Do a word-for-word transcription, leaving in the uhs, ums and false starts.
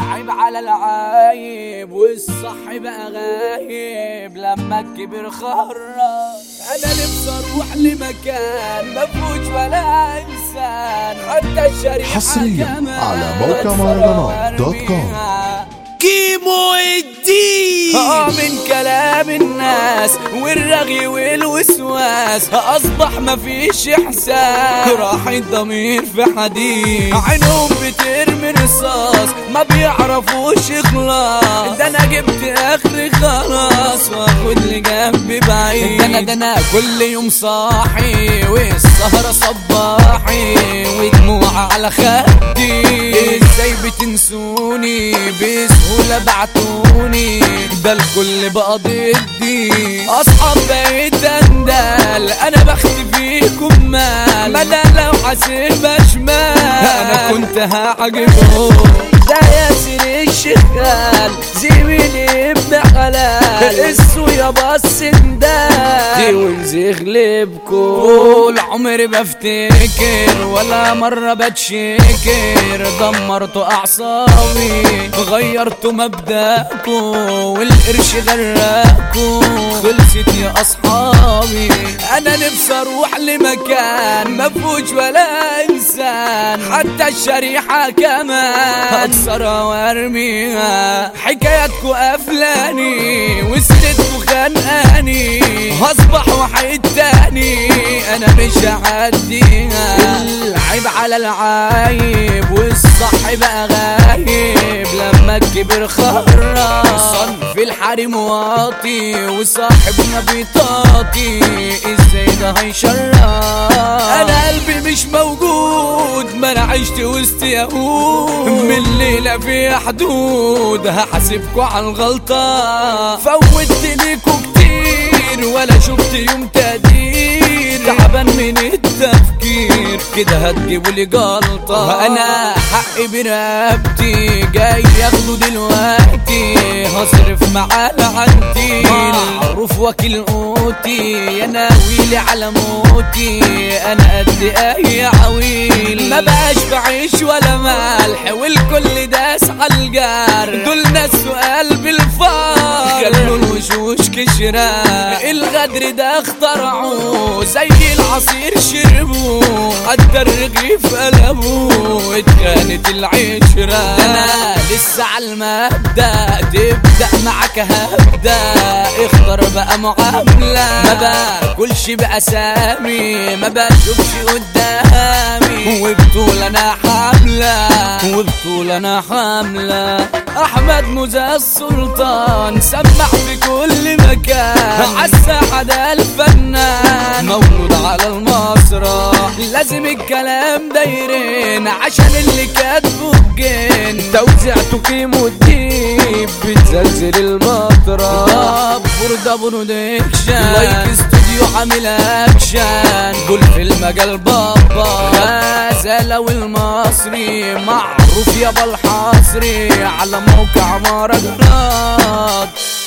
عيب على العايب والصح بقى غايب لما الكبر خرج. انا نفسي اروح لمكان مفهوش ولا انسان، حتى الشريحة حصريا على موقع مهرجانات دوت كوم. كيمو الدين اه من كلام الناس والرغي والوسواس اصبح مفيش احساس، راح الضمير في حديد، عينهم بترمي رصاص ما بيعرفوش اخلاص. ده انا جبت اخري خلاص واخد لي جنبي بعيد. ده انا ده انا كل يوم صاحي والسهرة صباحي ودموع على خدي، ازاي بتنسوني بسهولة بعتوني، ده الكل بقى ضدي. اصحاب بقيت اندال انا بختي فيكم مال، ما انا لو حاسبها شمال انا كنت هعجبهم. ده ياسر الشغال زميلي ابن حلال، السو يابا السندال ونزيغ لبكم. طول عمري بفتكر ولا مرة بتشكر، دمرتوا اعصابي غيرتوا مبدأكم والقرش غراكم، خلصت يا اصحابي. انا نفسي اروح لمكان مفهوش ولا انسان، حتى الشريحة كمان اكسرها وارميها. حكاياتكوا قفلاني وسيرتكوا خانقاني، هصبح واحد تاني انا مش هعديها. العيب على العايب والصح بقى غايب لما الكبر خرج. صنف الحريم واطي وصاحبنا بيطاطي، ازاي ده هيشرج؟ انا قلبي مش موجود ما انا عشت وسط يهود، من الليلة في حدود هحاسبكوا على الغلطة. فوتت ليكوا كتير ولا شفت يوم تقدير، تعبان من التفكير كده هتجيبوا لي جلطة. انا حقي برقبتي جاي ياخده دلوقتي، هصرف معاه لعنتي معروف وكيل قوتي، يا ناويلي على موتي انا قد اي عويل. ما بقاش بعيش ولا ملح والكل داس عالجار، دول ناس وقلب الفار خلوا الوشوش كشرة. الغدر ده اخترعوه زي العصير شربوه، حتى الرغيف قلبوه اتخانت العشرة. انا لسه على المبدأ تبدأ معاك هبدأ، اختار بقى معاملة ما باكلش بأسامي ما بشوفش قدامي، وبطول انا حاملة وبطول انا حاملة. احمد موزة السلطان سمع في كل مكان، عالساحة ده الفنان مولود على المسرح، لازم الكلام دايرين عشان اللي كاتبه الجن. توزيعته كيمو الدين بتزلزل المطرح، بورده برودكشن لايك استوديو عامل اكشن، دول في المجال بابا غزالة والمصري معروف يابا الحصري على موقع مهرجانات.